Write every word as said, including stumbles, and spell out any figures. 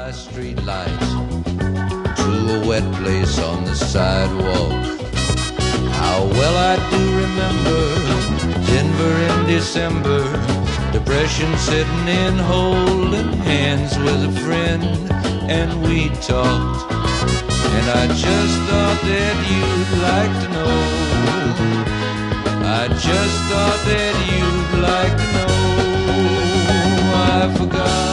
by street lights to a wet place on the sidewalk. How well I do remember Denver in December, depression sitting in, holding hands with a friend, and we talked. And I just thought that you'd like to know. I just thought that you'd like to know. I forgot